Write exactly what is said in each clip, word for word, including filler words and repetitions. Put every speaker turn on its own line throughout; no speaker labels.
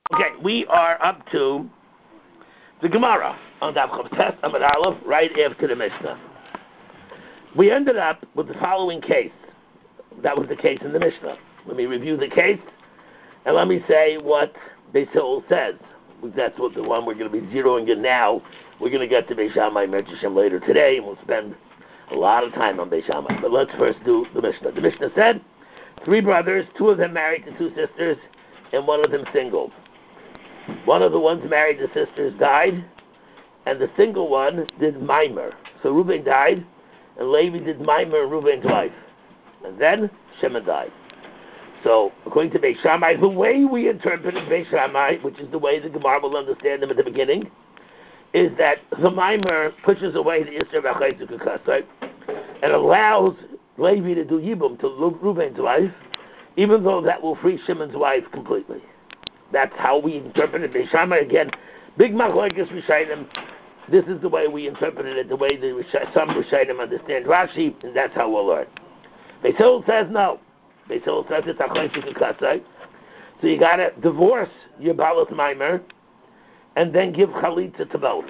Okay, we are up to the Gemara on Daf Chav Tes Amud Aleph, right after the Mishnah. We ended up with the following case. That was the case in the Mishnah. Let me review the case, and let me say what Beis Hillel says. That's what the one we're going to be zeroing in now. We're going to get to Beis Shammai Merchishem later today, and we'll spend a lot of time on Beis Shammai. But let's first do the Mishnah. The Mishnah said, three brothers, two of them married to two sisters, and one of them single. One of the ones married to sisters died, and the single one did mimer. So Reuben died, and Levi did mimer in Reuben's wife. And then Shimon died. So, according to Beis Shammai, the way we interpreted Beis Shammai, which is the way the Gemara will understand them at the beginning, is that the mimer pushes away the Isser V'Chaytzu K'Kasai and allows Levi to do Yibum to Reuben's wife, even though that will free Shimon's wife completely. That's how we interpreted Beis Shammai. Again, big machlokes Rishonim. This is the way we interpreted it, the way the some Rishonim understand Rashi, and that's how we'll learn. Beis Hillel says no. Beis Hillel says it's Achaytzu K'Kasai. So you got to divorce your Balas Maimer and then give Chalitza to both.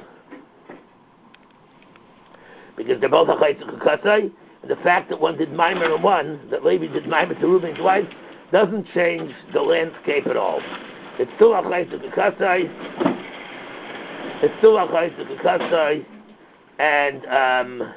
Because they're both Achaytzu K'Kasai, and the fact that one did Maimer and one, that Levi did Maimer to Reuben's wife, doesn't change the landscape at all. It's still Achaytzu K'Kasai. It's still Achaytzu K'Kasai, and um,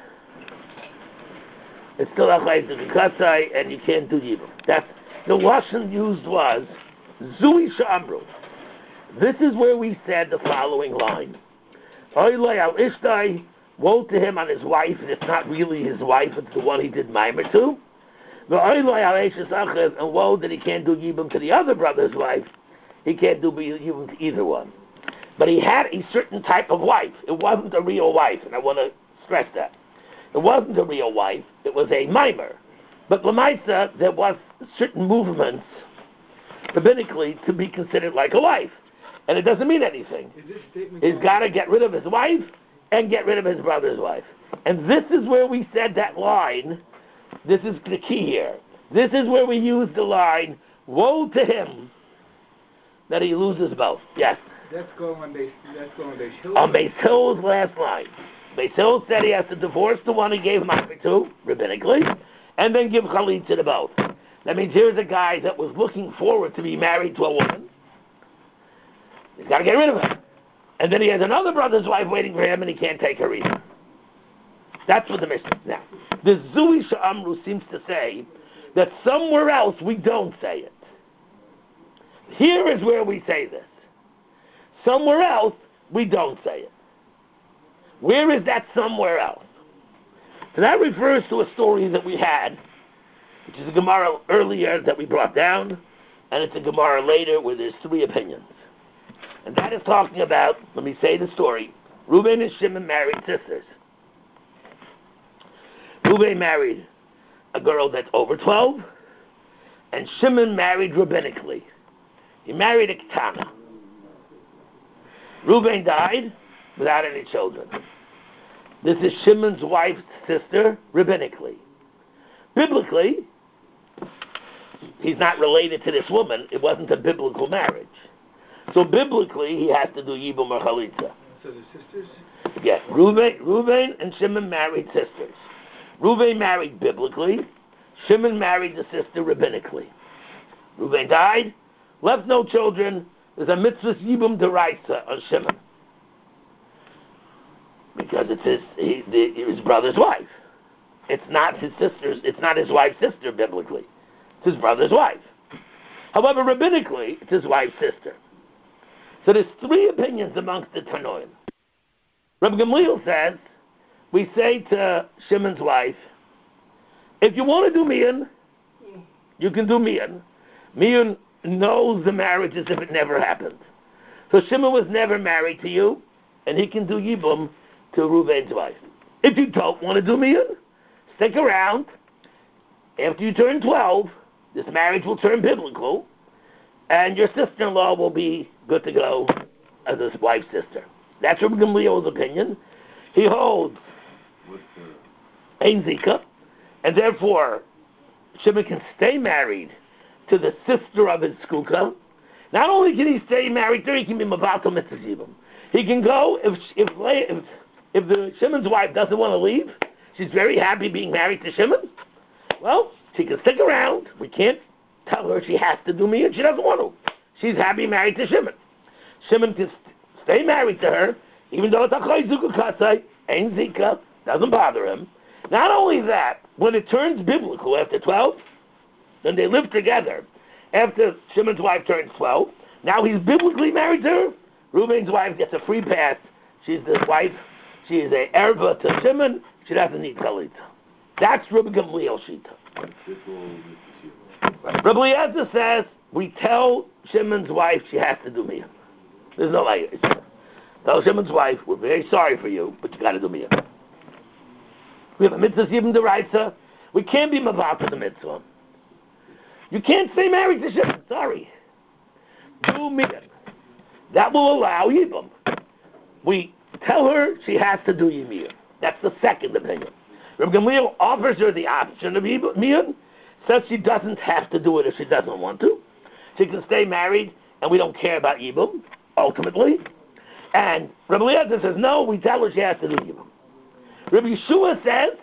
it's still Achaytzu K'Kasai, and you can't do Yibum. That's the lashon used was Zui Sha'amru. This is where we said the following line: Oilei al Ishtai, woe to him on his wife, and it's not really his wife; it's the one he did mimer to. The Oilei al Eishes Achiv, and woe that he can't do Yibum to the other brother's wife. He can't do Yibum to either one. But he had a certain type of wife. It wasn't a real wife, and I want to stress that. It wasn't a real wife. It was a mimer. But Lamaisa, there was certain movements, rabbinically, to be considered like a wife. And it doesn't mean anything. He's got to get rid of his wife and get rid of his brother's wife. And this is where we said that line. This is the key here. This is where we use the line, woe to him that he loses both. Yes?
That's going on Beis, that's going on Beis Hillel.
On Beis Hillel's last line. Beis Hillel said he has to divorce the one he gave Ma'aser to, rabbinically, and then give Chalitza to both. That means here's a guy that was looking forward to be married to a woman. He's got to get rid of her. And then he has another brother's wife waiting for him, and he can't take her either. That's what the Mishnah is now. The Zui Sha'amru seems to say that somewhere else we don't say it. Here is where we say this. Somewhere else, we don't say it. Where is that somewhere else? So that refers to a story that we had, which is a Gemara earlier that we brought down, and it's a Gemara later where there's three opinions. And that is talking about, let me say the story, Reuben and Shimon married sisters. Reuben married a girl that's over twelve, and Shimon married rabbinically. He married a Ketana. Reuben died without any children. This is Shimon's wife's sister, rabbinically. Biblically, he's not related to this woman. It wasn't a biblical marriage. So biblically, he has to do Yibum or Chalitza.
So the sisters?
Yes, Reuben, Reuben and Shimon married sisters. Reuben married biblically. Shimon married the sister rabbinically. Reuben died, left no children. There's a mitzvah Yibum deraisa on Shimon. Because it's his, he, the, his brother's wife. It's not his sister's, it's not his wife's sister biblically. It's his brother's wife. However, rabbinically, it's his wife's sister. So there's three opinions amongst the Tanoim. Rabbi Gamliel says, we say to Shimon's wife, if you want to do mian, you can do mian. Mian knows the marriage as if it never happened. So Shimon was never married to you, and he can do Yibum to Reuben's wife. If you don't want to do mian, stick around. After you turn twelve, this marriage will turn biblical, and your sister-in-law will be good to go as his wife's sister. That's Rabbi Gamliel's opinion. He holds Ein Zika, and therefore Shimon can stay married to the sister of his skuka. Not only can he stay married to her, he can be Mavatal Mitzvah Yibum. He can go, if, if, if, if the Shimon's wife doesn't want to leave, she's very happy being married to Shimon, well, she can stick around. We can't tell her she has to do me and she doesn't want to. She's happy married to Shimon. Shimon can stay married to her, even though it's a Chayzuka Kasai, Ein Zika, doesn't bother him. Not only that, when it turns biblical after twelve, then they live together. After Shimon's wife turns twelve, now he's biblically married to her. Reuben's wife gets a free pass. She's the wife. She is a erva to Shimon. She doesn't need Talita. That's Rabbi Gamliel Shita. Rabbi Eliezer says, we tell Shimon's wife she has to do miyah. There's no language. Tell Shimon's wife, we're very sorry for you, but you got to do miyah. We have a mitzvah yibum deraisa. We can't be maval to the mitzvah. You can't stay married to Shimon. Sorry. Do miyah. That will allow yibum. We tell her she has to do miyah. That's the second opinion. Rabbi Gamliel offers her the option of miyah, says she doesn't have to do it if she doesn't want to. She can stay married, and we don't care about yibum, ultimately. And Rabbi Eliezer says, no, we tell her she has to do yibum. Rabbi Yeshua says,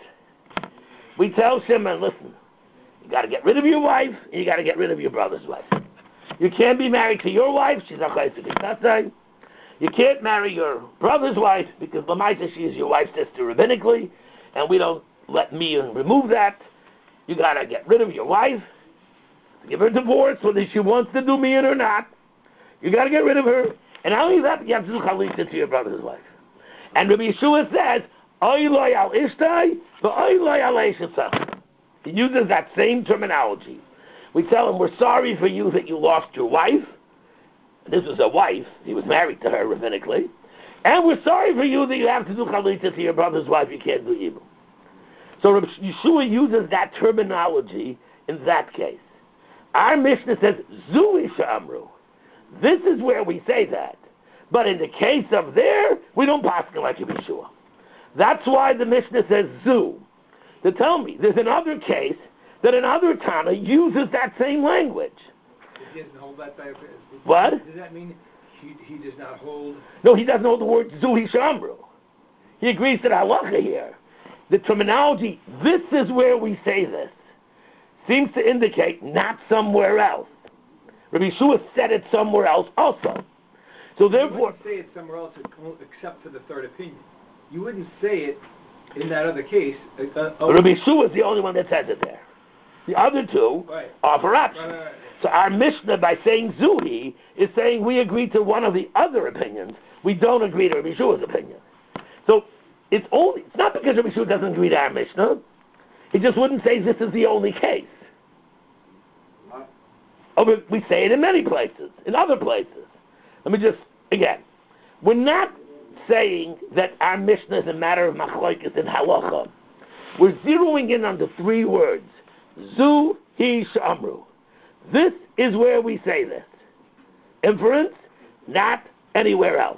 we tell Shimon, listen, you got to get rid of your wife, and you got to get rid of your brother's wife. You can't be married to your wife, she's a chayzik and You can't marry your brother's wife, because Lamaita, she is your wife's sister rabbinically, and we don't let me remove that. You got to get rid of your wife, give her a divorce, whether she wants to do me or not. You got to get rid of her. And not only that, you have to do chalitza to your brother's wife. And Rabbi Yeshua says, Oy loy al ishtai, but oy loy al eishatzach. He uses that same terminology. We tell him, we're sorry for you that you lost your wife. This was a wife. He was married to her rabbinically. And we're sorry for you that you have to do chalitza to your brother's wife. You can't do evil. So Rabbi Yeshua uses that terminology in that case. Our Mishnah says, Zui Sha'amru. This is where we say that. But in the case of there, we don't pass it like Rabbi Yeshua. That's why the Mishnah says Zu. To tell me, there's another case that another Tana uses that same language.
He doesn't hold that type of...
What?
Does that mean he, he does not hold...
No, he doesn't hold the word Zui Sha'amru. He agrees to the halacha here. The terminology, this is where we say this, seems to indicate not somewhere else. Rabbi Yeshua said it somewhere else also. So therefore...
You wouldn't say it somewhere else except for the third opinion. You wouldn't say it in that other case. Uh, uh,
Rabbi Yeshua is the only one that says it there. The other two
right.
offer options.
Right, right, right.
So our Mishnah, by saying Zuhi, is saying we agree to one of the other opinions. We don't agree to Rabbi Yeshua's opinion. So it's only it's not because Rabbi Yeshua doesn't agree to our Mishnah. He just wouldn't say this is the only case.
What?
Oh, but we say it in many places, in other places. Let me just, again, we're not saying that our Mishnah is a matter of machlokes and halacha. We're zeroing in on the three words. Zu, hi, sh'amru. This is where we say this. Inference, not anywhere else.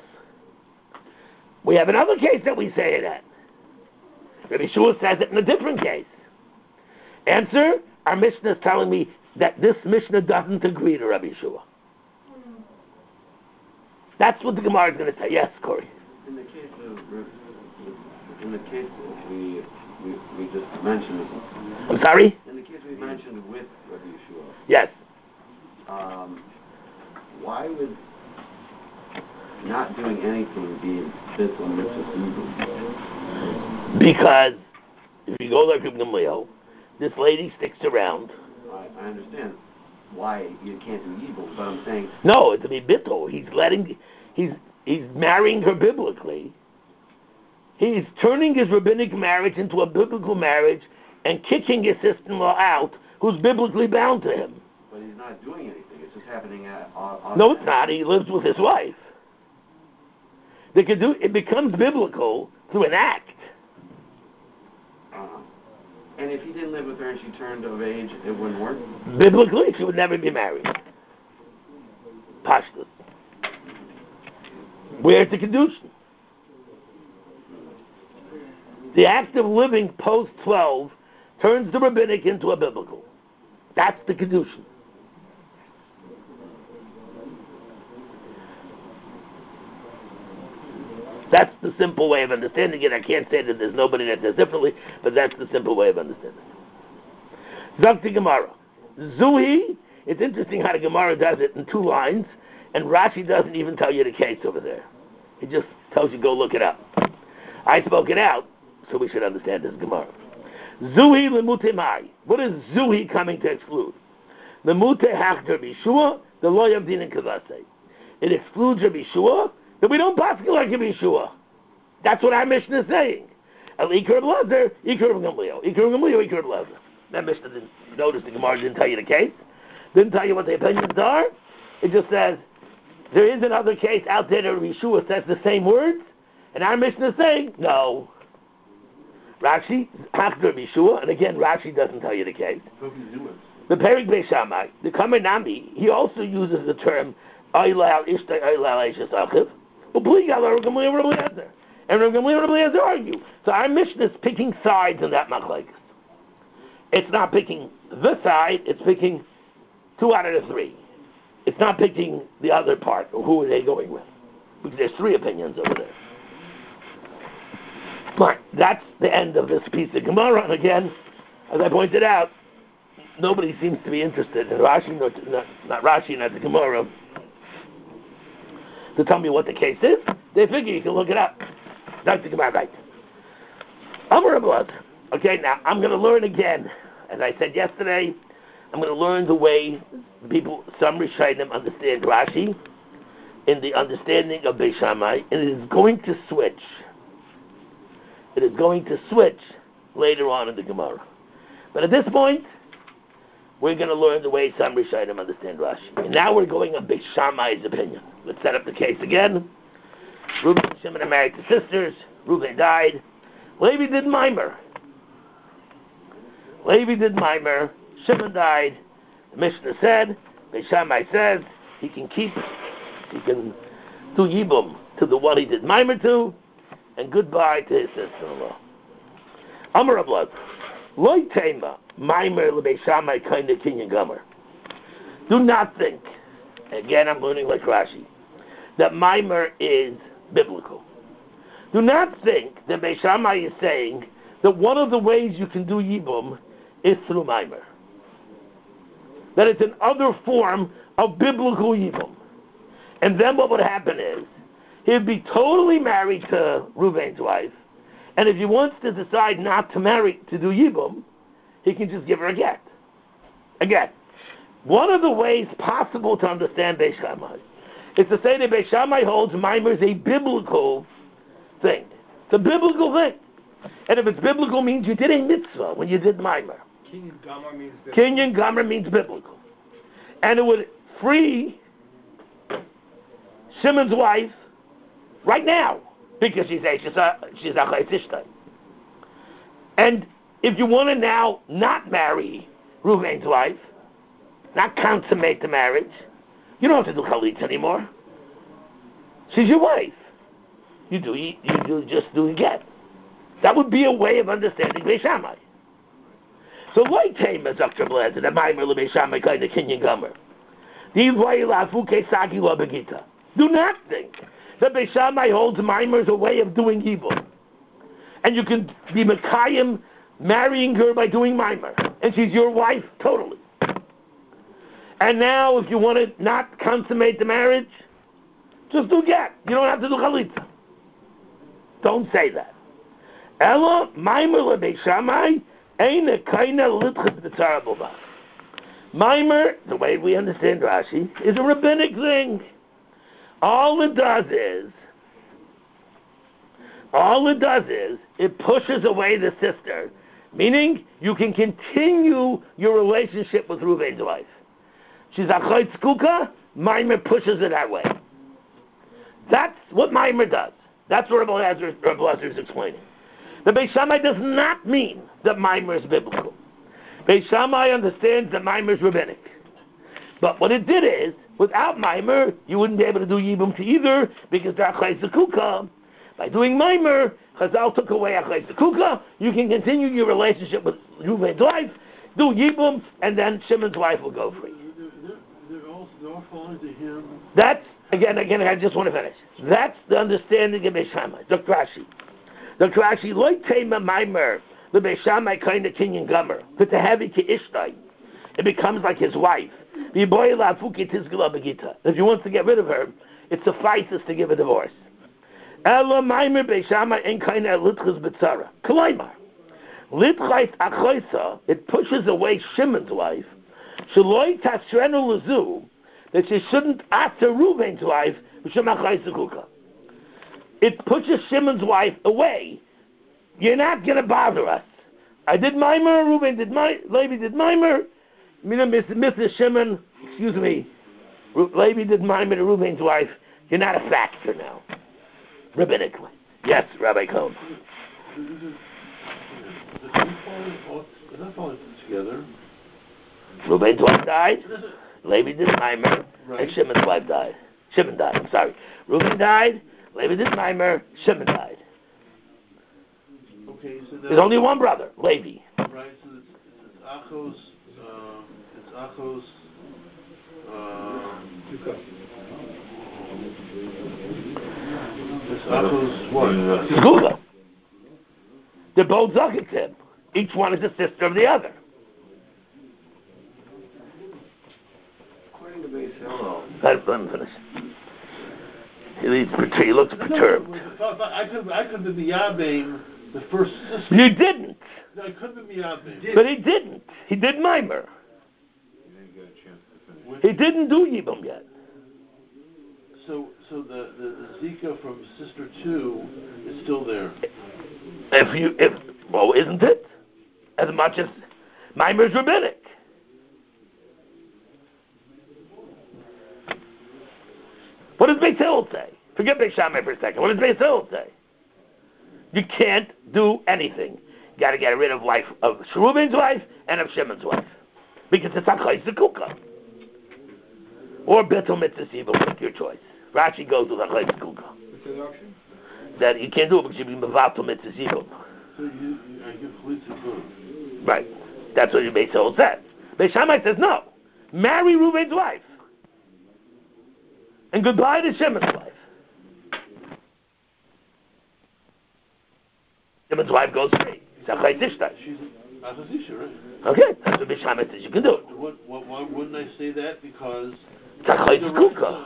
We have another case that we say it at. Rabbi Yeshua says it in a different case. Answer, our Mishnah is telling me that this Mishnah doesn't agree to Rabbi Yeshua. That's what the Gemara is going to say. Yes, Corey.
In the case of, in the case we we, we just mentioned.
I'm sorry?
In the case we mentioned with Rabbi Yeshua.
Yes.
Um, why would not doing anything be Bittul Mitzvah?
Because if you go like Rabbi Gamliel, this lady sticks around.
I, I understand why you can't do evil, but I'm saying
no, it's to be bittul. He's letting, he's he's marrying her biblically. He's turning his rabbinic marriage into a biblical marriage and kicking his sister-in-law out, who's biblically bound to him.
But he's not doing anything. It's just happening at, on, on
no, it's not. He lives with his wife. They could do. It becomes biblical through an act.
Uh-huh. And if he didn't live with her and she turned of age, it wouldn't work?
Biblically, she would never be married. Pashtus. Where's the Kedushin? The act of living post twelve turns the rabbinic into a biblical. That's the Kedushin. That's the simple way of understanding it. I can't say that there's nobody that says differently, but that's the simple way of understanding it. Zakti Gemara. Zuhi, it's interesting how the Gemara does it in two lines, and Rashi doesn't even tell you the case over there. He just tells you go look it up. I spoke it out, so we should understand this Gemara. Zuhi lemute mai. What is Zuhi coming to exclude? Lemute hachder bishua, the law of din and kavase. It excludes Rabbi Shua, that we don't pass like Rabbi Shua. That's what our Mishnah is saying. El Iker Blazer, Iker Gamliel, Iker Gamliel, Iker Blazer. That Mishnah didn't notice the Gemara didn't tell you the case, didn't tell you what the opinions are. It just says there is another case out there that Rabbi Shua says the same words, and our Mishnah is saying no. Rashi, Hachder Rabbi Shua, and again Rashi doesn't tell you the case. The Perik Beis Shammai, the Kamer, he also uses the term Oilal Ishtay Oilal Eishes Achiv. Upligal Rav Gamliel Rav Eliezer. And Rav Gamliel Rav Eliezer argue. So our Mishnah is picking sides in that machlekes. It's not picking the side, it's picking two out of the three. It's not picking the other part. Who are they going with? Because there's three opinions over there. Fine. That's the end of this piece of Gemara. And again, as I pointed out, nobody seems to be interested in Rashi, not, not, not Rashi, not the Gemara, to tell me what the case is. They figure you can look it up. That's the Gemara, right? Amar Abad. Okay, now I'm going to learn again. As I said yesterday, I'm going to learn the way people, some Rishonim understand Rashi, in the understanding of Beis Shammai, and it is going to switch. It is going to switch later on in the Gemara. But at this point, we're going to learn the way some Rishonim understand Rashi. And now we're going on Beis Shammai's opinion. Let's set up the case again. Reuben and Shimon are married to sisters. Reuben died. Levi did Mimer. Levi did Mimer. Shimon died. The Mishnah said, Beis Shammai says, he can keep, he can do Yibum to the one he did Mimer to, and goodbye to his sister-in-law. Amar Abad. Loi Tema. Maimer leBeis Shammai kind of kinyan gomer. Do not think, again I'm learning like Rashi, that Maimer is biblical. Do not think that Beis Shammai is saying that one of the ways you can do Yibum is through Maimer. That it's an other form of biblical Yibum. And then what would happen is, he'd be totally married to Reuven's wife, and if he wants to decide not to marry, to do Yibum, he can just give her a get. Again, one of the ways possible to understand Beis Shammai is to say that Beis Shammai holds Maimer is a biblical thing. It's a biblical thing. And if it's biblical, means you did a mitzvah when you did Maimer.
Kinyan Gomer means biblical.
Kinyan Gomer means biblical. And it would free Shimon's wife right now, because she's a, she's a, she's a And if you want to now not marry Reuven's wife, not consummate the marriage, you don't have to do chalitz anymore. She's your wife. You do you, you do just do get. That would be a way of understanding Beis Shammai. So like Tamer Doctor Blazer, the Maimer leBeis Shammai kind of kinyan gomer. Do not think that Beis Shammai holds Maimer as a way of doing evil, and you can be Mekayim marrying her by doing Maimer, and she's your wife totally. And now, if you want to not consummate the marriage, just do get. You don't have to do chalitza. Don't say that. Ella Maimer leBeis Shammai ain't a kaina litchis b'tzara b'va. Maimer, the way we understand Rashi, is a rabbinic thing. All it does is, all it does is, it pushes away the sister, meaning you can continue your relationship with Reuven's wife. She's a chayt skuka, Maimer pushes it that way. That's what Maimer does. That's what Rabbi Elazar is explaining. The Beis Shammai does not mean that Maimer is biblical. Beis Shammai understands that Maimer is rabbinic. But what it did is, without Maimer, you wouldn't be able to do Yibum to either, because they're Achlei Zekuka. By doing Maimer, Chazal took away Achlei Zekuka, you can continue your relationship with Reuven's wife, do Yibum, and then Shimon's wife will go free.
They're all, they're all falling to him.
That's Again, again, I just want to finish. That's the understanding of Beis Shammai. Doctor Rashi. Doctor Rashi, loy tema maimer, the Beis Shammai kind of kinyan gummer. But to have it to Ishtai, it becomes like his wife. If he wants to get rid of her, it suffices to give a divorce. Ela maimer Beis Shammai en kind of litchus betzara. Kalaimar. Litchais achoisa, it pushes away Shimon's wife. Shaloi tasrenu lezu, that she shouldn't after Reuven's wife, it pushes Shimon's wife away. You're not going to bother us. I did Mimer, Reuven did my, Levi did Mimer, Missus Shimon, excuse me, Levi did Mimer to Reuven's wife. You're not a factor now, rabbinically. Yes, Rabbi Cohn.
Together.
Reuven's wife died. Levi did Mimer, right. And Shimon's wife died. Shimon died, I'm sorry. Reuven died, Levi did Mimer, Shimon died.
Okay, so
there's only one brother, Levi.
Right, so it's, it's Achos, um, it's Achos, um, it's Achos what?
Zguga. They're both Zakitim. Each one is a sister of the other. Let him finish. He, leads, he looks perturbed.
I could, I could have been Miyabein, the first sister.
You didn't.
No, I could have been Miyabein.
But he didn't. He did Mimer.
He didn't get a chance to finish.
He didn't do Yibum yet.
So, so the, the, the Zika from sister two is still there.
If you, if well, isn't it? As much as Mimer's rabbinic. What does Beis Hillel say? Forget Beis Shammai for a second. What does Beis Hillel say? You can't do anything. You got to get rid of wife of Reuven's wife and of Shimon's wife, because it's Achayis Kuka or Betel Mitzvah Sibum. Make your choice. Rashi goes with Achayis Kuka.
What's the option?
That you can't do it because you be Mevatel Mitzvah Sibum.
So you, you, I give Chalitza good.
Right. That's what your Beis Hillel says. Beis Shammai says no. Marry Reuven's wife. And goodbye to Shimon's wife. Shimon's wife goes free.
She's a Achazisha, right?
Okay, that's what Beis Shammai says you can do.
What, what, why wouldn't I say that? Because...
It's Achayis Kuka.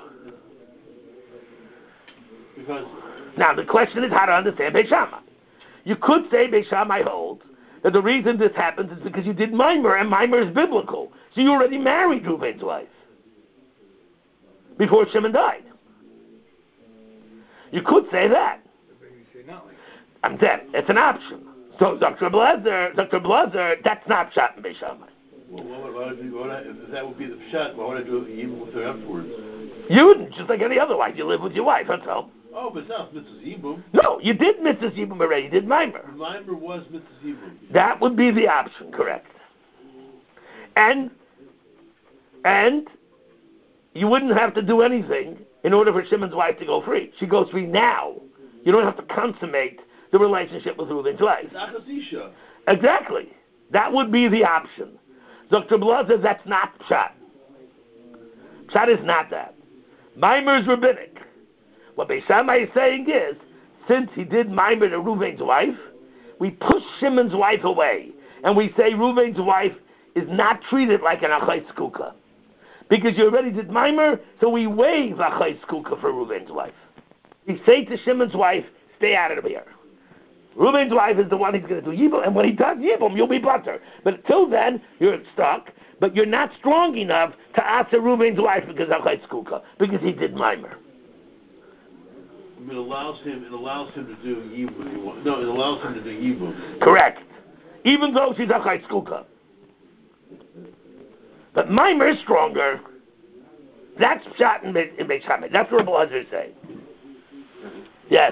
Because...
Now, the question is how to understand Beis Shammai. You could say Beis Shammai holds that the reason this happens is because you did Mimer, and Mimer is biblical. So you already married Reuven's wife before Shimon died. You could say that. I'm dead. It's an option. So Doctor Blazer, Doctor Blazer, that's not shot in Beis Shammai.
Well, why would I do, why would I, if that would be the shot, why would I do it even with her afterwards?
You wouldn't, just like any other wife. You live with your wife, that's all.
Oh, but it's not Missus Yibum.
No, you did Missus Yibum already. You did Mimer.
Mimer was Missus Yibum.
That would be the option, correct. And, and, you wouldn't have to do anything in order for Shimon's wife to go free. She goes free now. You don't have to consummate the relationship with Reuven's wife.
Achazisha.
Exactly. That would be the option. Doctor Blood says that's not Pshat. Pshat is not that. Mimer is rabbinic. What Beis Shammai is saying is, since he did Mimer to Reuven's wife, we push Shimon's wife away. And we say Reuven's wife is not treated like an Achayis Kuka. Because you already did Mimer, so we waive Achayis Kuka for Reuven's wife. We say to Shimon's wife, stay out of here. Reuven's wife is the one who's going to do Yibum, and when he does Yibum, you'll be butter. But until then, you're stuck, but you're not strong enough to ask Reuven's wife because of Achayis Kuka, because he did Mimer.
It allows him, it allows him to do Yibum. No, it allows him to do Yibum.
Correct. Even though she's Achayis Kuka. But Mimer is stronger. That's Pshat in Beis Shammai. That's what Rabbi Hazar is saying. Yes.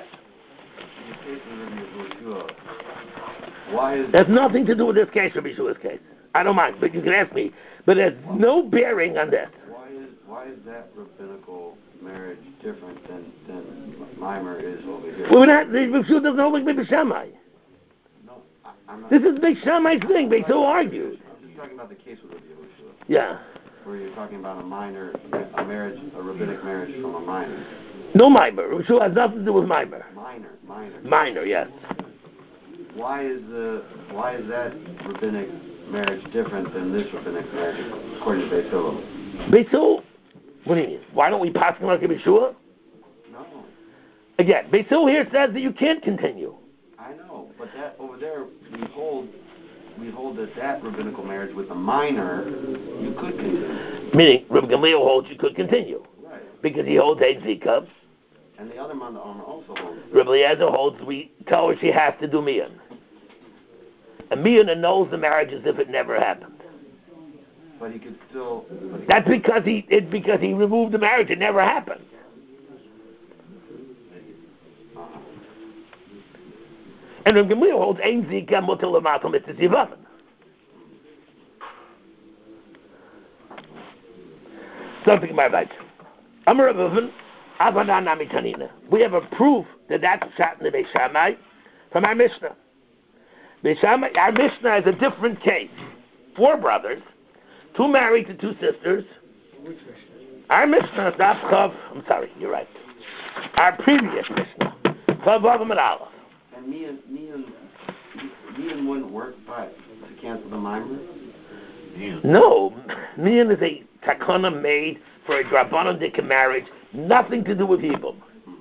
Why is
it has nothing to do with this case, Rabbi Yeshua's case. I don't mind, but you can ask me. But it has no bearing on this.
Why is why is that rabbinical marriage different than than Mimer is over here?
Well, we're not. Rabbi Yeshua doesn't hold like Beis Shammai.
No, I, I'm not.
This is Beis Shammai's thing. They so argued.
I'm just talking about the case with Rabbi Yeshua.
Yeah.
where you're talking about a minor, a marriage, a rabbinic marriage from a minor.
No mimer. Rishua has nothing to do with mimer.
Minor, minor.
Minor, yes.
Why is the why is that rabbinic marriage different than this rabbinic marriage according to Beis Hillel?
Beis Hillel? What do you mean? Why don't we pass him like a Yeshua?
No.
Again, Beis Hillel here says that you can't continue.
I know, but that over there we hold we hold that that rabbinical marriage with a minor you could continue.
Meaning, Rabbi Gamliel holds you could continue.
Right.
Because he holds eight zikah.
And the other man, the armor also holds.
Rabbi Eliezer holds we tell her she has to do miyan. And miyan annuls the marriage as if it never happened.
But he could still. But he
That's because he it's because he removed the marriage. It never happened.
uh-huh.
And Rabbi Gamliel holds ein zikah mutal l'matal mitzvah zivavan. Something about that. Amar Rabban, Avanan Amitanina. We have a proof that that's shot in the Beis Shammai from our Mishnah. Beis Shammai, our Mishnah is a different case. Four brothers, two married to two sisters.
Which Mishnah?
Our Mishnah, Daf Chav, I'm sorry, you're right. Our previous Mishnah, Chav Vav Amud Aleph.
And me and me and me and wouldn't work by to cancel the mimer.
Yeah.
No, Mian is a takana made for a drabanan dika marriage, nothing to do with Yibum.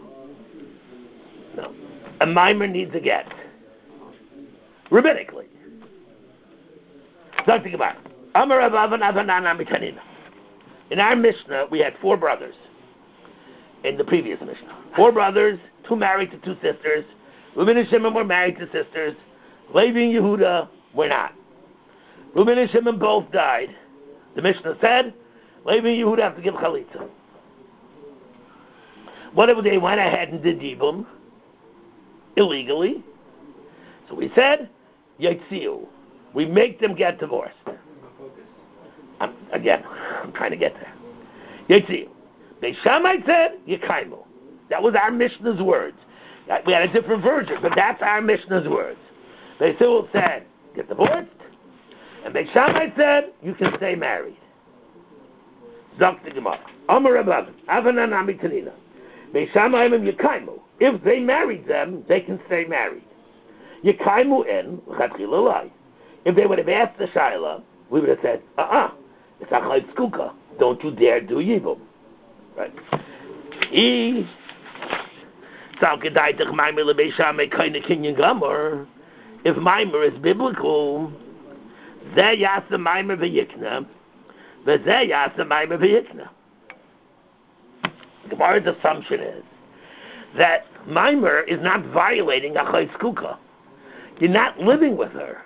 No. A mimer needs a get. Rabbinically. Something about it. Amar Avavan Avanana Mitanina. In our Mishnah, we had four brothers. In the previous Mishnah. Four brothers, two married to two sisters. Reuben and Shimon were married to sisters. Levi and Yehuda were not. Reuben and Shimon both died. The Mishnah said, Levi and Yehuda have to give chalitza. What if they went ahead and did yibum illegally? So we said, Yetziu. We make them get divorced. I'm, again, I'm trying to get there. Yetziu. Beis Shammai said, Yekaimu. That was our Mishnah's words. We had a different version, but that's our Mishnah's words. Beis Hillel said, get divorced. And Beis Shammai said, you can stay married. Zok the Gemara. Amar Rabban, Avanan Amitanina. Beis Shammai and Yekaimu. If they married them, they can stay married. Yekaimu in Chatchila Lai. If they would have asked the Shaila, we would have said, uh-uh, it's Achai Skuka. Don't you dare do Yibum. Right. He if mimer is biblical, Zeh yasa mimer v'yikna, v'zeh yasa mimer v'yikna. The Gemara's assumption is that mimer is not violating Achai Skuka. You're not living with her.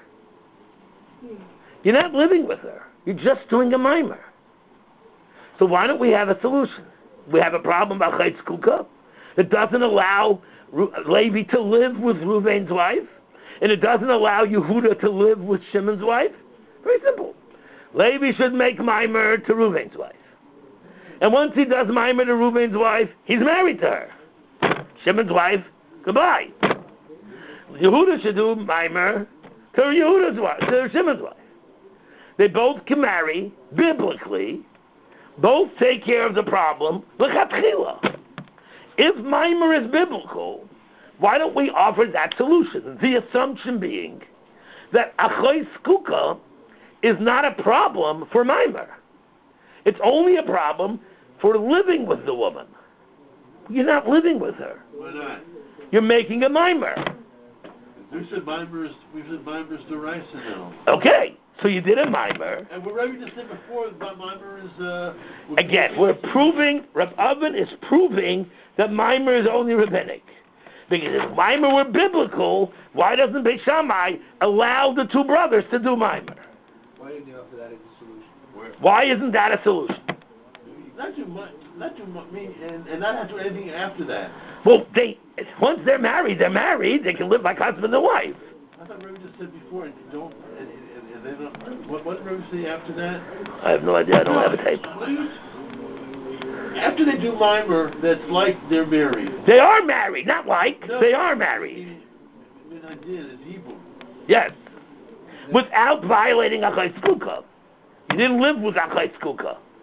You're not living with her. You're just doing a mimer. So why don't we have a solution? We have a problem about Achai Skuka. It doesn't allow Ru- Levi to live with Reuven's wife, and it doesn't allow Yehuda to live with Shimon's wife. Very simple. Levi should make mimer to Reuven's wife. And once he does mimer to Reuven's wife, he's married to her. Shimon's wife, goodbye. Yehuda should do mimer to Yehuda's wife, to Shimon's wife. They both can marry, biblically, both take care of the problem, l'chatchila. If mimer is biblical, why don't we offer that solution? The assumption being that Achai Skuka is not a problem for mimer. It's only a problem for living with the woman. You're not living with her.
Why not?
You're making a mimer.
We said mimer is, we said mimer is derisa now.
Okay, so you did a mimer.
And what Rabbi just said before, that mimer is... Uh,
Again, we're proving, Rav Oven is proving that mimer is only rabbinic. Because if mimer were biblical, why doesn't Beis Shammai allow the two brothers to do mimer?
Why didn't you offer that as a solution?
Where,
Why isn't that a solution?
not too much, not too much, I mean, and, and not have to do anything after that.
Well, they once they're married, they're married. They can live like husband and wife.
I thought Rabbi just said before, don't, and, and, and they don't, what, what did Rabbi say after that?
I have no idea. I don't have a tape.
What do you, after they do mimer, that's like they're married.
They are married, not like.
No,
They are married.
I mean, I did, it's evil.
Yes. Without violating Achai Skuka. You didn't live with Achai Skuka.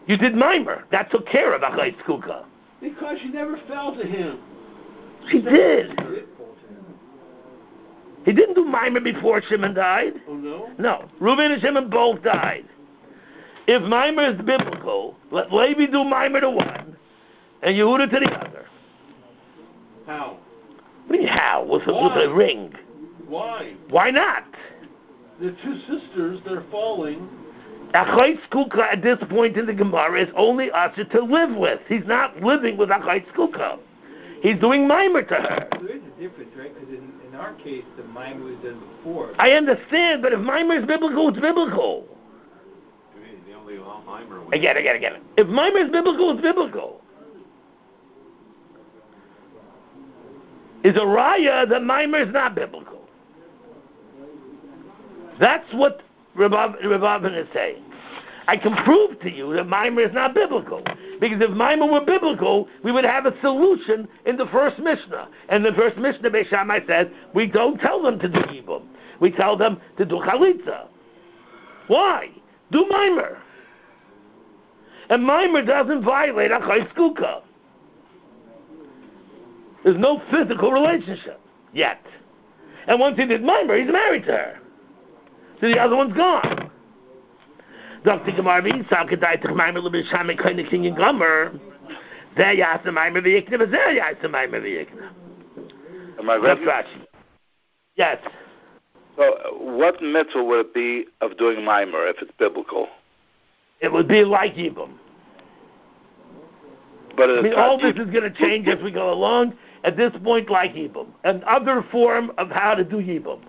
You did mimer. That took care of Achayt Skuka.
Because she never fell to him.
She did. He didn't do mimer before Shimon died.
Oh, no?
No. Reuben and Shimon both died. If mimer is biblical, let Levi do mimer to one, and Yehuda to the other.
How?
What do you mean how? With, a, with a ring.
Why?
Why not?
They're two sisters. They're falling.
Achayt Skuka at this point in the Gemara is only usher to live with. He's not living with Achayt Skuka. He's doing mimer to her.
There is a difference, right? Because in, in our case, the mimer was done before.
I understand, but if mimer is biblical, it's biblical.
The only mimer was...
Again, again, again. If mimer is biblical, it's biblical. Is a raya that mimer is not biblical. That's what Rabban is saying. I can prove to you that mimer is not biblical. Because if mimer were biblical, we would have a solution in the first Mishnah. And the first Mishnah, Beis Shammai says, we don't tell them to do yibum. We tell them to do chalitza. Why? Do mimer. And mimer doesn't violate Achayt Skuka. There's no physical relationship yet. And once he did mimer, he's married to her. So the other one's gone. Doctor Gemara B'Yisam Kedai Tich Mimer L'B'Sham Mekoyne Kinyan Gomer Zeh Yasa Mimer V'Yikna V'Zeh Yasa Mimer V'Yikna.
Am I ready?
Yes.
So, what mitzvah would it be of doing mimer if it's biblical?
It would be like Yibum.
But
I mean, all this is going to change as we go along. At this point, like Yibum. Another form of how to do Yibum.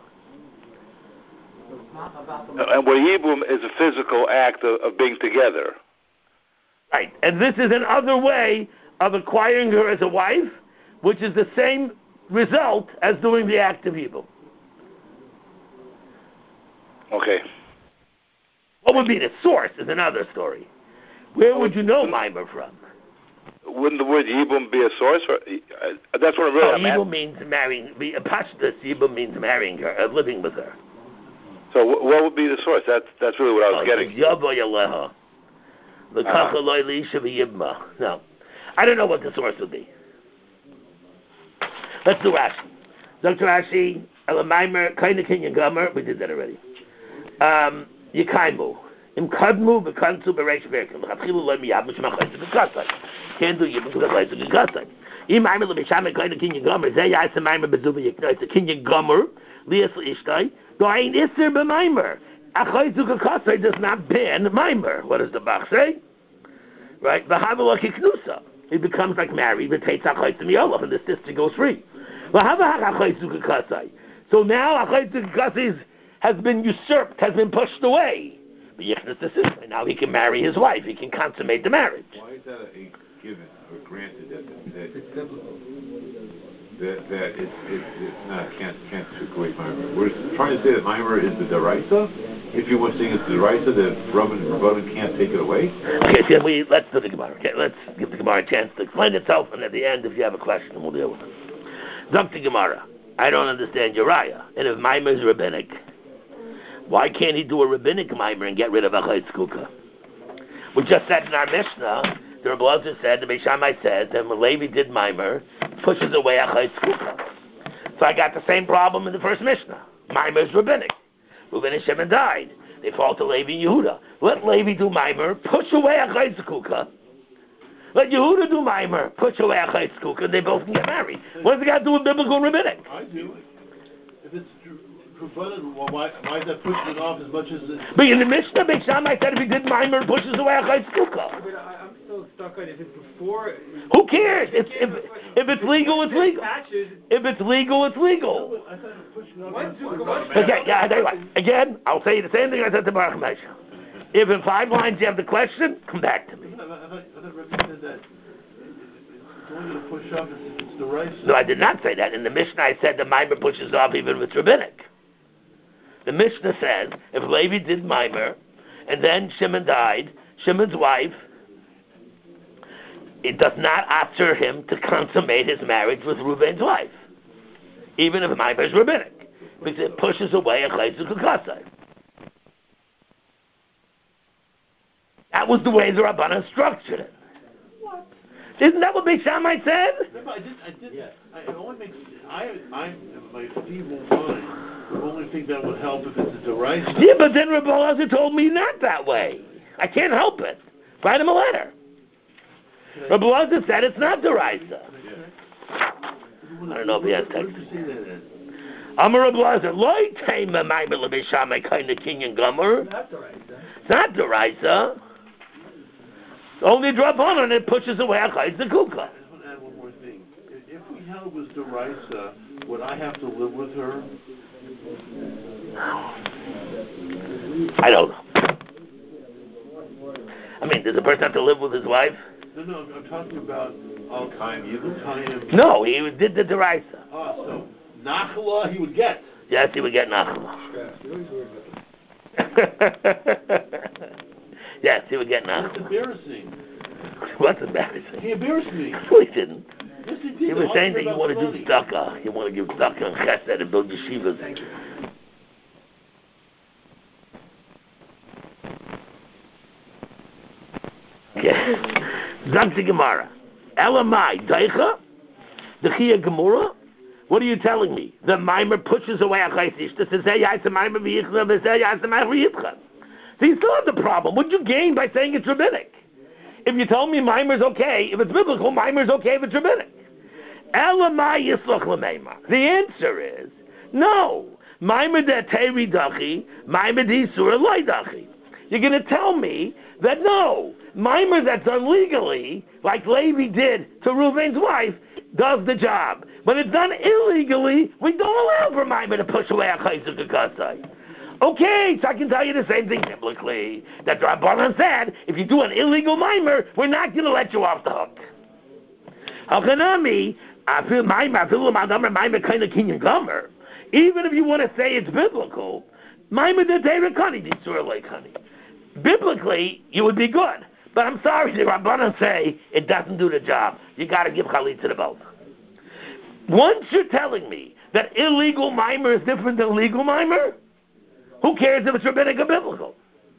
And where Yibum is a physical act of, of being together.
Right. And this is another way of acquiring her as a wife, which is the same result as doing the act of Yibum.
Okay.
What would be the source is another story. Where would you know mimer from?
Wouldn't the word Yibum be a source? Or, uh, that's what I'm really...
Oh,
I'm
Yibum means marrying. Pashtus, Yibum means marrying her, uh, living with her.
So w- what would be the source? That's that's really what I was
oh,
getting.
Uh-huh. No. I don't know what the source would be. Let's do Rashi. Doctor Rashi, Elamimer, Kaina Kinyan Gomer, we did that already. Um, Yekaimu. Im Kadmu, Bekantu, Beresh Berkim. Chatchilu Loi Miyab, Mishma Chayta Gekasai. Can't do Yibum because Chayta Gekasai. Im Aimer Lebeshame, Kaina Kinyan Gomer, Zeh Yasa Maimer Bezuba Yekna. It's a Kinyan Gomer, Lias Ishtai. Doain Isser B'Maimer. Achayt Gekasai does not ban Maimer. What does the Bach say? Right? V'Havela Kiknusa. It becomes like married, but takes Achayt Miyolach, and the sister goes free. So now Achayt has been usurped, has been pushed away. But Yichnas the sister. Now he can marry his wife. He can consummate the marriage.
Why is that a given or granted that that, that, that it's, it's, it's not can't can't take away mimer? We're trying to say that mimer is the deraisa. If you were saying it's the deraisa, that Rabban Rabban can't take it away.
Okay, so we let's do the Gemara. Okay, let's give the Gemara a chance to explain itself, and at the end, if you have a question, we'll deal with it. Doctor Gemara, I don't understand Uriah. And if mimer is rabbinic, why can't he do a rabbinic mimer and get rid of Achayt Skuka? We just said in our Mishnah, the Rebbe Elazar said, the Beis Shammai said, that when Levi did mimer, pushes away Achayt Skuka. So I got the same problem in the first Mishnah. Mimer is rabbinic. Reuben and Shimon died. They fall to Levi and Yehuda. Let Levi do mimer, push away Achayt Skuka. Let Yehuda do mimer, push away Achayt Skuka, and they both can get married. What does it got to do with biblical and rabbinic?
I do. If it's Rabbanan, well, why, why is that pushing it off as much as it...
But in the Mishnah, Beis Shammai said if he did mimer, pushes away Achayt Skuka.
But I, I'm still stuck on if it's before...
Who cares? It's, if, if it's legal, it's legal. If it's legal, it's legal.
I thought it was pushing off...
Okay, yeah, I tell you what. Again, I'll say the same thing I said to Baruch Moshe. If in five lines you have the question, come back to me.
I thought, I thought Rabbi said that it's only going to push off if it's the right...
No, I did not say that. In the Mishnah, I said the mimer pushes off even if it's rabbinic. The Mishnah says, if Levi did mimer, and then Shimon died, Shimon's wife, it does not answer him to consummate his marriage with Reuben's wife, even if mimer is rabbinic, because it pushes away a chayzu kukasai. That was the way the Rabbanan structured it.
What?
Isn't that what Beis Shammai said?
No, but I did. I did. Yeah. I, it only makes. I. I. My feeble mind would only think that would help if it's a derisa.
Yeah, but then Rabbi Elazar told me not that way. I can't help it. Write him a letter. Rabbi Elazar said it's not derisa. I don't know if he has text. I'm a Rabbi Elazar. Loi tema maimer leBeis Shammai kind of king and gomer. It's not derisa. Only drop on and it pushes away Achai Zekuka.
I just want to add one more thing. If we held it was derisa, would I have to live with her?
I don't know. I mean, does a person have to live with his wife?
No, no, I'm talking about all time. You would time.
No, he did the derisa.
Ah, so nachla he would get.
Yes, he would get nachla. Yes, he would get nachla.
That's embarrassing.
What's embarrassing?
He embarrassed me.
No, he didn't.
Yes, he did.
He was saying that you want to do
money.
tzedakah. You want to give tzedakah and chesed and build yeshivas.
Thank you.
Zag the Gemara. Elamai daicha, the Chia Gemara. What are you telling me? The mimer pushes away Achai Sishta to say Yais mimer v'yichna v'say Yais mimer v'yichna. So you still have the problem. What'd you gain by saying it's rabbinic? If you tell me mimer's okay, if it's biblical, mimer's okay if it's rabbinic. Elamai yislach l'meimar. The answer is no. Mimer de teiri dachi, mimer de isura loy dachi. You're going to tell me that no, mimer that's done legally, like Levi did to Reuven's wife, does the job. When it's done illegally, we don't allow for mimer to push away a chayzuk kasai. Okay, so I can tell you the same thing biblically. That Rabbanan said, if you do an illegal mimer, we're not going to let you off the hook. Hakanami, I feel mimer, I feel mimer kind of kinyan gomer. Even if you want to say it's biblical, mimer de terekani di suralekani. Biblically, you would be good. But I'm sorry, the Rabbanan say it doesn't do the job. You got to give chalit to the both. Once you're telling me that illegal mimer is different than legal mimer, who cares if it's rabbinic or biblical?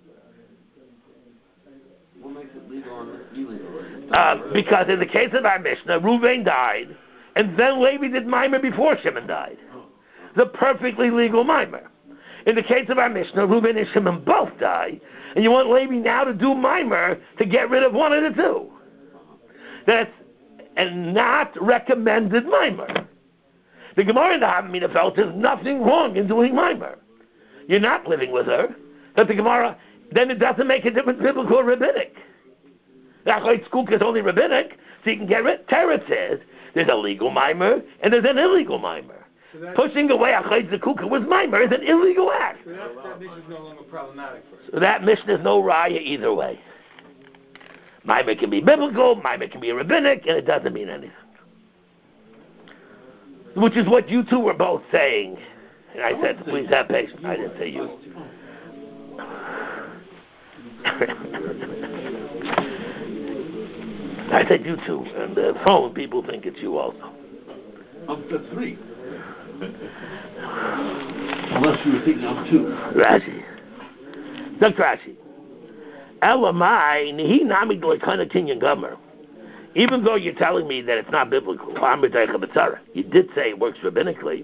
What makes it legal and illegal?
Uh, because in the case of our Mishnah, Reuven died, and then Levi did mimer before Shimon died. The perfectly legal mimer. In the case of our Mishnah, Reuven and Shimon both die, and you want Levi now to do mimer to get rid of one of the two. That's a not recommended mimer. The Gemara in the Havamina felt there's nothing wrong in doing mimer. You're not living with her. But the Gemara, then it doesn't make a difference biblical or rabbinic. Achai Tzkuk is only rabbinic, so you can get rid. Teretz says there's a legal mimer and there's an illegal mimer. So pushing away Achai Tzkuk with mimer is an illegal act.
So that, that mission is no longer problematic for us.
So that mission is no raya either way. Mimer can be biblical, mimer can be rabbinic, and it doesn't mean anything. Which is what you two were both saying. And I said, please have patience. I didn't say you. I said you two. And the phone people think it's you also.
I'm the three. Unless you were thinking I'm two.
Rashi. Doctor Rashi. Elamai, nihi nami d'lekana kinyan gomer. Even though you're telling me that it's not biblical, you did say it works rabbinically.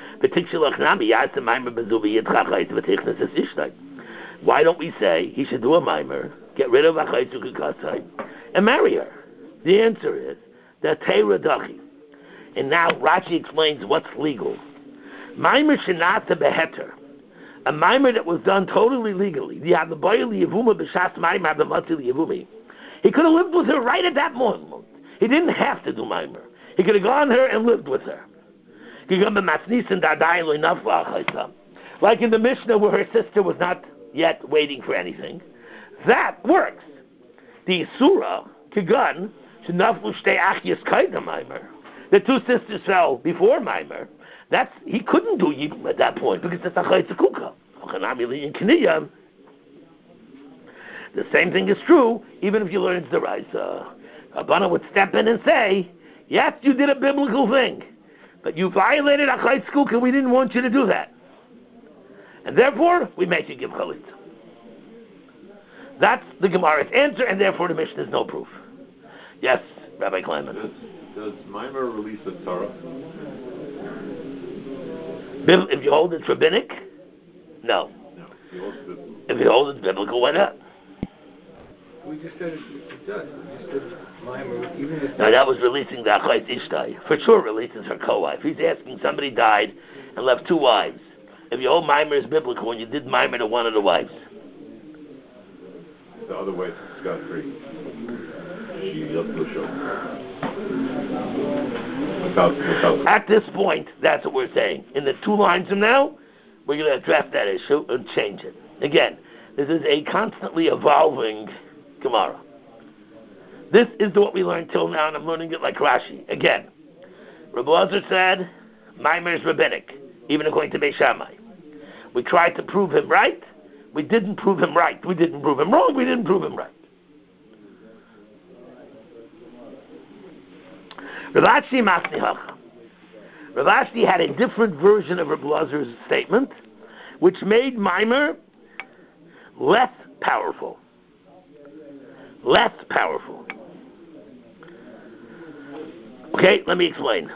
Why don't we say he should do a mimer, get rid of Achai Tzukukasai, and marry her? The answer is that Teira Dachi. And now Rashi explains what's legal. Mimer shenata beheter. A mimer that was done totally legally. He could have lived with her right at that moment. He didn't have to do mimer. He could have gone her and lived with her. Like in the Mishnah where her sister was not yet waiting for anything. That works. The Isura, Kigun, the two sisters fell before mimer. That's, he couldn't do Yibum at that point because it's a Chaytzakukah. The same thing is true even if you learn the Raisa. Abana would step in and say, yes, you did a biblical thing, but you violated Achai Tzkuk and we didn't want you to do that. And therefore, we make you give Chalitza. That's the Gemara's answer, and therefore the Mishnah is no proof. Yes, Rabbi Kleiman.
Does, does Maimer release a Torah?
If you hold it's rabbinic, no.
No. If you hold it,
If you hold it's biblical, why not?
We just said it, it does. We just said Maimer, even if...
Now that was releasing the Achayt Ishtai. For sure releases her co-wife. He's asking somebody died and left two wives. If you hold Maimer is biblical, and you did Maimer to one of the wives.
the other way, scot free. She left the show. Without, without.
At this point, that's what we're saying. In the two lines from now, we're going to address that issue and change it. Again, this is a constantly evolving Gemara. This is what we learned till now, and I'm learning it like Rashi. Again, Rabbi Lazar said, Maimer is rabbinic, even according to Beis Shammai. We tried to prove him right. We didn't prove him right. We didn't prove him wrong. We didn't prove him right. Rav Ashi Masni Hacha. Rav Ashi had a different version of Rabbi Lazar's statement, which made Maimer less powerful. Less powerful. Okay, let me explain.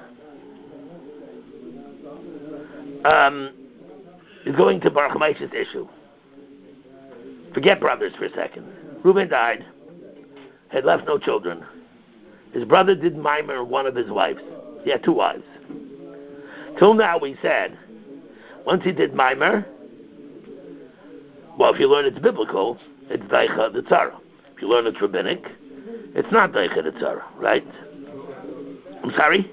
Um, is going to Baruch Maish's issue. Forget brothers for a second. Reuben died, had left no children. His brother did Maimer one of his wives. He had two wives. Till now we said, once he did Maimer, well, if you learn it's biblical, it's Daicha the Tzara. If you learn it's rabbinic, it's not Daicha the Tzara, right? I'm sorry?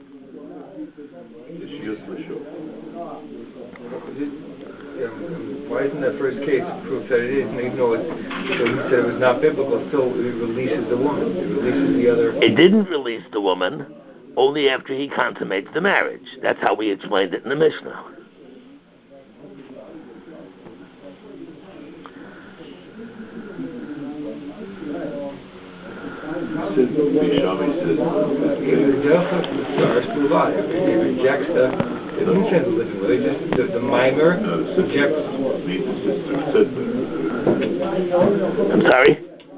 Why isn't that first case proof that it is? Even though it's, so he said it was not biblical, still it releases the woman. It releases the other.
It didn't release the woman only after he consummates the marriage. That's how we explained it in the Mishnah.
He
rejects the. It doesn't say the living relative. The, the Maimer rejects.
Means the sister.
I'm sorry?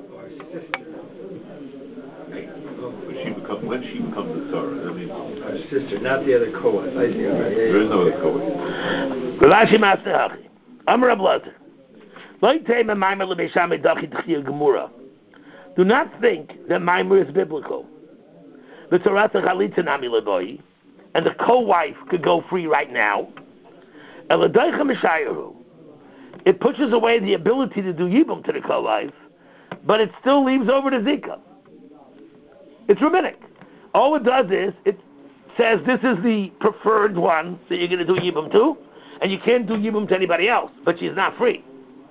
But she become, when she becomes a Torah, that means
Our sister, not the other co-wife. I see.
there is no other co-wife.
Rashi Masni Hacha. Amar Rabbi Lazar. Lo yitei Maimer leBeis Shammai dachi t'chiyah gemura. Do not think that Maimer is biblical. The Torah chalitza nami leboi, and the co-wife could go free right now. Eladaycha mishayeru. It pushes away the ability to do yibum to the co-wife, but it still leaves over to Zika. It's rabbinic. All it does is it says this is the preferred one that you're going to do yibum to, and you can't do yibum to anybody else, but she's not free.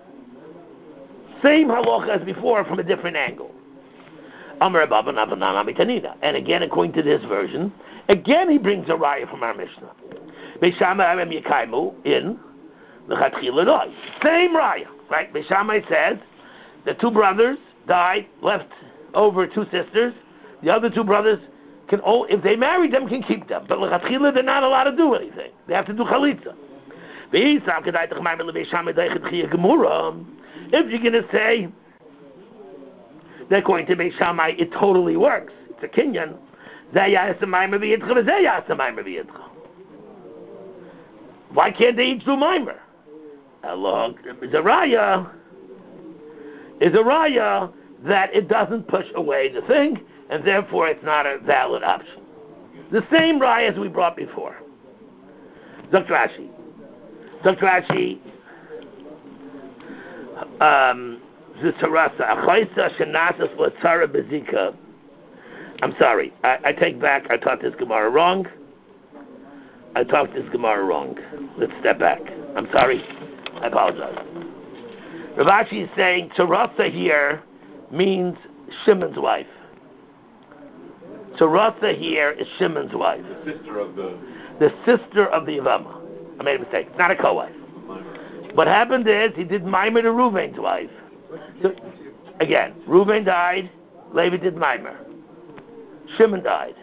Same halacha as before from a different angle. And again, according to this version, again he brings a raya from our Mishnah. Beis Shammai in the same raya, right? Beis Shammai says the two brothers died, left over two sisters. The other two brothers can, all, if they married them, can keep them. But l'chatchila, they're not allowed to do anything. They have to do chalitza. If you're going to say that according to Beis Shammai, it totally works. It's a kinyan. Why can't they each do Maimer? Is a raya, is a raya that it doesn't push away the thing, and therefore it's not a valid option. The same raya as we brought before. Doctor Rashi. Doctor Rashi. Um, I'm sorry. I, I take back. I taught this Gemara wrong. I taught this Gemara wrong. Let's step back. I'm sorry. I apologize. Rav Ashi is saying Tarasa here means Shimon's wife. Tarasa here is Shimon's wife.
The sister of the...
The sister of the Yavama. I made a mistake. It's not a co-wife. What happened is he did Maimer to Reuven's wife. So, again, Reuven died, Levi did Maimer. Shimon died.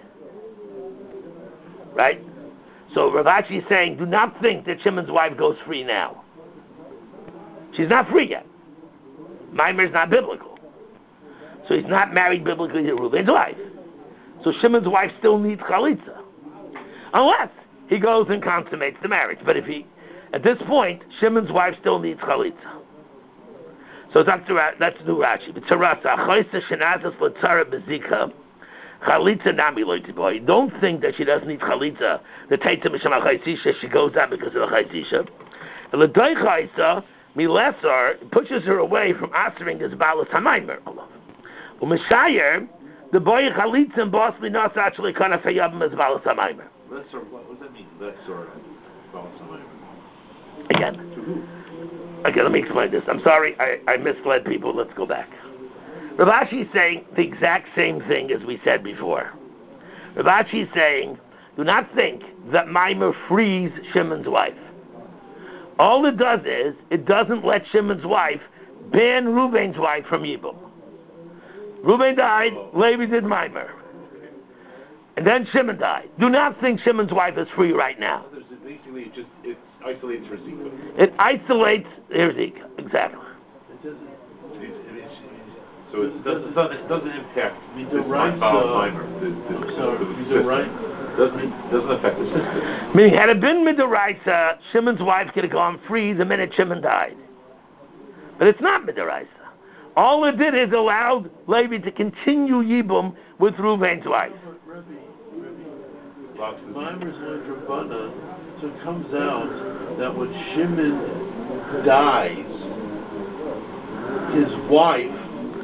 Right? So Rav Ashi is saying, do not think that Shimon's wife goes free now. She's not free yet. Maimer is not biblical. So he's not married biblically to Reuven's wife. So Shimon's wife still needs chalitza. Unless he goes and consummates the marriage. But if he, at this point, Shimon's wife still needs chalitza. So that's the, that's the Rashi. But Tarasa, choysa shenazas l'tzara bezika, chalitza nami loyti boy. Don't think that she doesn't need chalitza. The taita misham chaysisha, she goes out because of the chaysisha. And the doy chaysa, milesar, pushes her away from answering his balas hamaymer. U'mishayer, the boy chalitza and boss minas actually kind of fayabim as balas hamaymer.
Lesser, what does that mean? Lesser,
again. Okay, let me explain this. I'm sorry, I, I misled people. Let's go back. Rav Ashi is saying the exact same thing as we said before. Rav Ashi is saying, do not think that Maimer frees Shimon's wife. All it does is, it doesn't let Shimon's wife ban Reuven's wife from Yibum. Reuven died, Levi did Maimer. And then Shimon died. Do not think Shimon's wife is free right now.
Basically, it just it isolates her zika.
It isolates her zika, exactly.
It doesn't.
So it doesn't, it doesn't, it doesn't impact
the
this
right,
mimer.
uh,
The, the,
I'm sorry,
the,
the
the
right.
Doesn't doesn't affect the system.
Meaning, had it been midaraisa, Shimon's wife could have gone free the minute Shimon died. But it's not midaraisa. All it did is allowed Levi to continue Yibum with Reuven's wife.
Mimer's learned Rabbana, so it comes out that when Shimon dies, his wife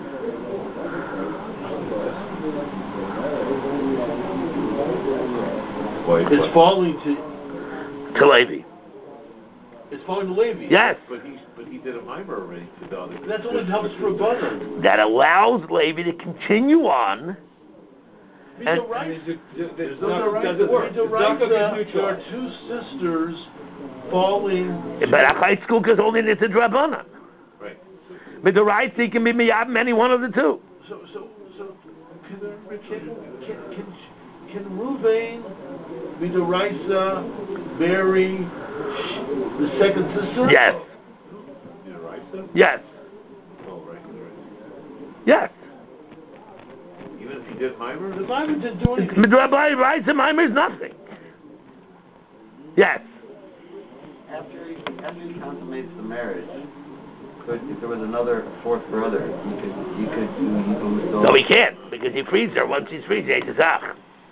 Wife,
is
wife.
falling to
To Levi.
It's falling to Levi.
Yes.
But he but he did a mimer already to the other.
That's only helps for Rabbana.
That allows Levi to continue on. And-
I mean, the- the- the-
There's
does-
no
does it work?
The
Does Daka
right,
get
uh,
neutral?
there are two sisters falling.
But a high school is only it's a drabana.
Right.
Midaraisa, he can be miyab any one of the two.
So, so, so, can, can, can, can, can Ruvain, Midaraisa, marry the second sister?
Yes.
You know, right, sir?
Yes.
Oh, right, right.
Yes.
Even if he did mimer.
The Bible didn't do anything.
Midaraisa Maimer is nothing. Yes.
After he, after he consummates the marriage, could, if there was another fourth brother, he could, he could do Yibum still.
No, he can't, because he frees her. Once he's freed, he's a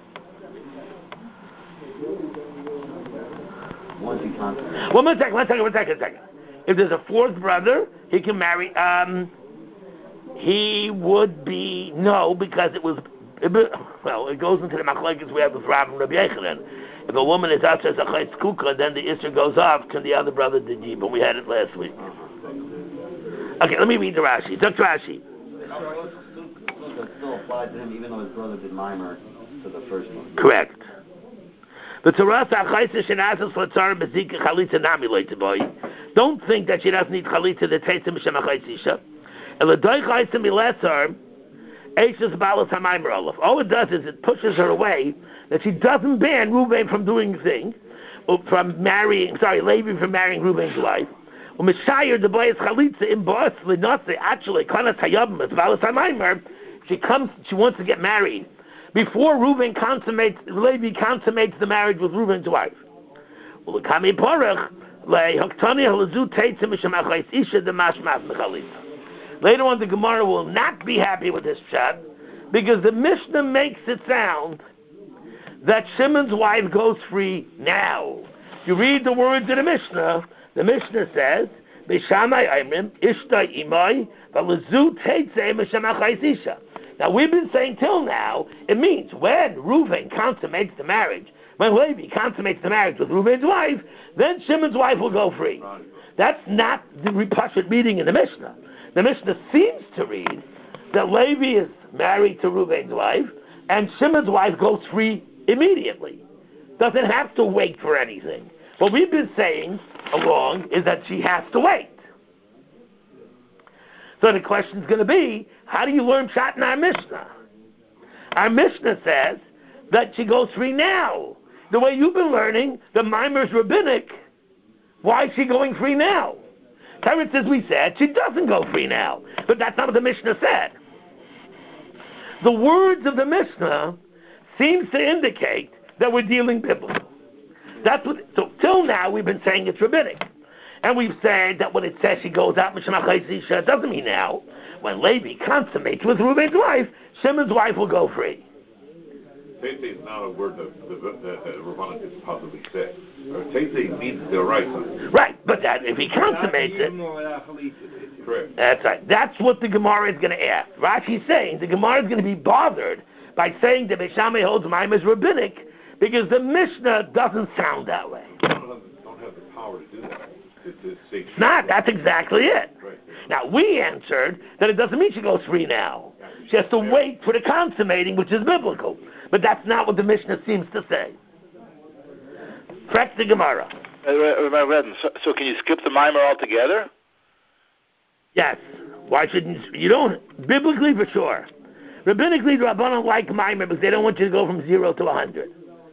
Once he consummates.
One more second, one second, one second, one second. If there's a fourth brother, he can marry, um, he would be, no, because it was, it, well, it goes into the machlekes we have with Rav and Rabbi Yechanan. If a woman is out as a chayt kuka, then the issue goes off, can the other brother did Yibum? We had it last week. Okay, let me read the Rashi. Doctor Rashi.
It still applied to him, even though his brother did mimer to the first one.
Correct. Don't think that she doesn't need chalitza to taste him shem achaysisha. All it does is it pushes her away, that she doesn't ban Reuven from doing things, from marrying, sorry, Levi from marrying Reuven's wife. Actually, she comes, she wants to get married before Reuven consummates, Levi consummates the marriage with Reuven's wife. Later on, the Gemara will not be happy with this shot, because the Mishnah makes it sound that Shimon's wife goes free now. If you read the words of the Mishnah, the Mishnah says, now we've been saying till now, it means when Reuven consummates the marriage, when Levi consummates the marriage with Reuven's wife, then Shimon's wife will go free. That's not the repashut reading in the Mishnah. The Mishnah seems to read that Levi is married to Reuven's wife, and Shimon's wife goes free immediately. Doesn't have to wait for anything. What we've been saying along is that she has to wait. So the question is going to be, how do you learn Pshat in our Mishnah? Our Mishnah says that she goes free now. The way you've been learning, the Mimer's rabbinic, why is she going free now? Teretz, as we said, she doesn't go free now. But that's not what the Mishnah said. The words of the Mishnah seems to indicate that we're dealing biblical. That's what. So till now we've been saying it's rabbinic, and we've said that when it says she goes out Mishmachai Zisha, it doesn't mean now. When Levi consummates with Reuben's wife, Shimon's wife will go free.
Tete is not a word that the that, that Rabbanan could possibly say. Tete means the right.
Right, but that if he consummates it,
correct.
That's right. That's what the Gemara is going to ask. Rashi's saying the Gemara is going to be bothered by saying that Beishamai holds Maim is rabbinic because the Mishnah doesn't sound that way.
Don't have, don't have the power to do that. To, to say
It's not. That's exactly it.
Right.
Now, we answered that it doesn't mean she goes free now. She has to wait for the consummating, which is biblical. But that's not what the Mishnah seems to say. Correct the Gemara.
So, so can you skip the mimer altogether?
Yes. Why shouldn't you? You don't. Biblically, for sure. Rabbinically, the Rabbanan like mimer because they don't want you to go from zero to a hundred.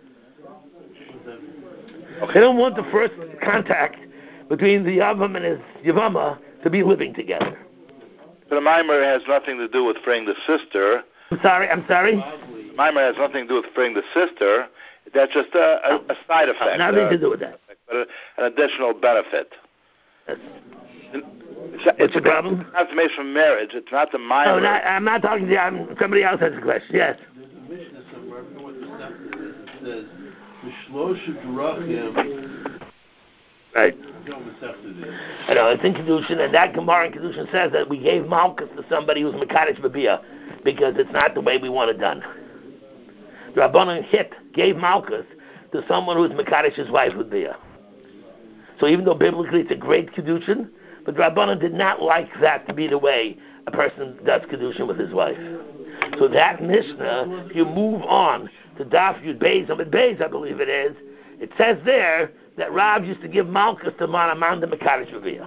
They don't want the first contact between the Yavam and his Yavama to be living together.
So the mimer has nothing to do with freeing the sister.
I'm sorry, I'm sorry?
The mimer has nothing to do with freeing the sister. That's just a, a, a side effect.
Nothing
uh,
to do with that.
But a, an additional benefit.
Yes.
It's,
What's
it's
the problem?
Consummation of marriage. It's not the mimer.
Oh, not, I'm not talking to you. I'm, somebody else has a question. Yes.
There's a Mishnah somewhere, I forget what the chapter is. It says, Mishlosha Drachim.
Right.
I don't know what chapter it is.
I know, it's in Kedushin, and that Gemara in Kedushin says that we gave Malchus to somebody who's Mekadesh Babiyah because it's not the way we want it done. The Rabbanan hit, gave Malchus to someone who's Mekadesh's wife with Biyah. So even though biblically it's a great Kedushin, but the Rabbanan did not like that to be the way a person does Kedushin with his wife. So that Mishnah, if you move on to Daf Yud Beis, Amid Beis, I believe it is, it says there that Rav used to give Malchus to Manamanda Mekadesh Babiyah.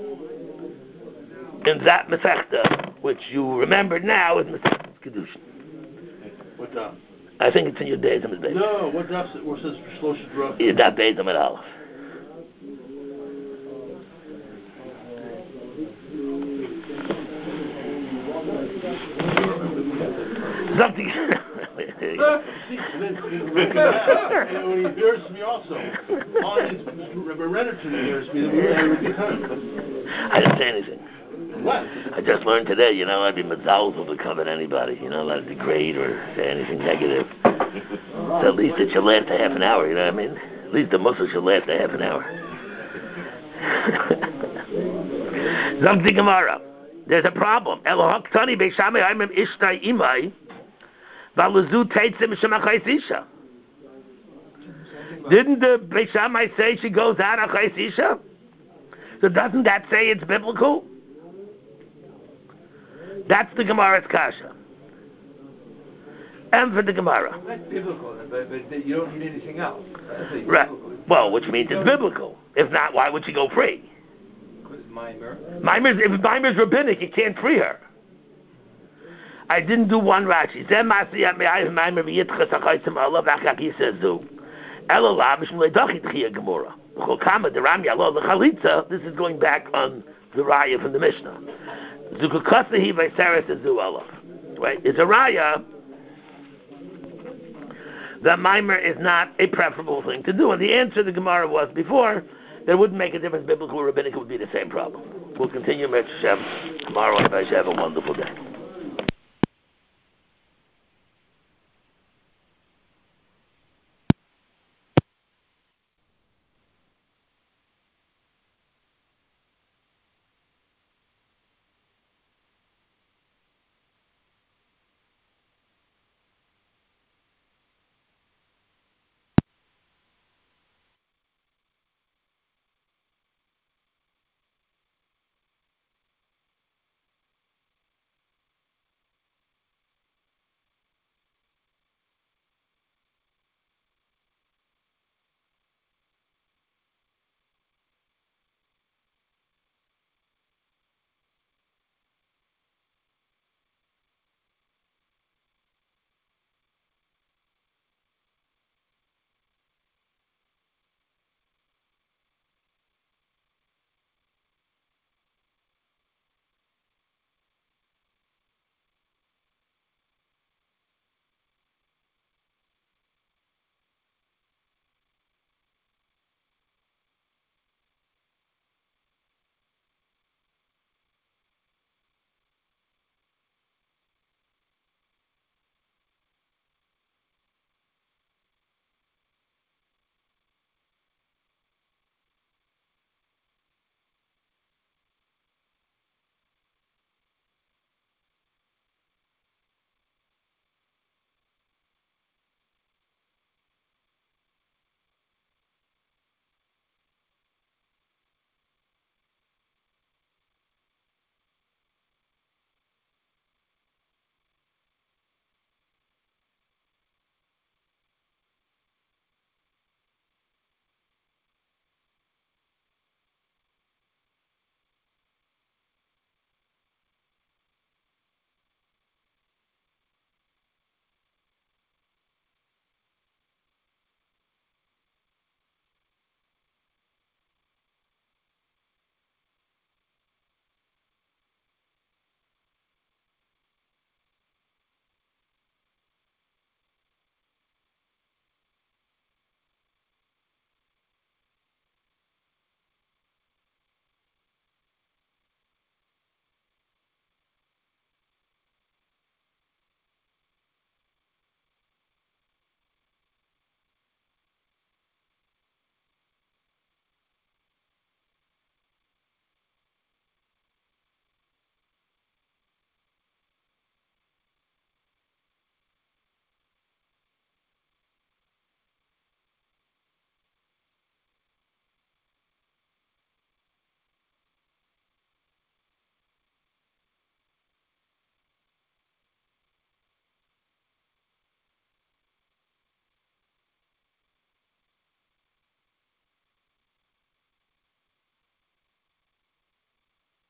In that Masechta, which you remember now is Masechta Kedushin.
What daf?
I think it's in your days, Amid Beis.
No, what daf where it says Mishlosha Drachim?
It's not Beis, Amid Aleph. Something.
See, and then and when he embarrassed me also. All his Rerenner embarrassed me, then we had a good time.
I didn't say anything.
What?
I just learned today, you know, I'd be mazzalzul to cover anybody, you know, not degrade or say anything negative. So at least it should last a half an hour, you know what I mean? At least the muscle should last a half an hour. Zog Gemara. There's a problem. Elohak Tani Beishamai Aimim Ishtai Imai Valuzu Teitzim Shemachai Isha. Didn't the Beishamai say she goes out Achai Isha? So doesn't that say it's biblical? That's the Gemara's kasha. And for the Gemara.
That's biblical, but, but you don't need anything else.
Right. Well, which means it's biblical. If not, why would she go free?
Because Mimer.
Mimer's, if Mimer's rabbinic, you can't free her. I didn't do one Rashi. This is going back on the Raya from the Mishnah. Right? It's a Raya that Mimer is not a preferable thing to do. And the answer to the Gemara was before, that it wouldn't make a difference. Biblical or rabbinic would be the same problem. We'll continue Mitzvah tomorrow, and I have a wonderful day.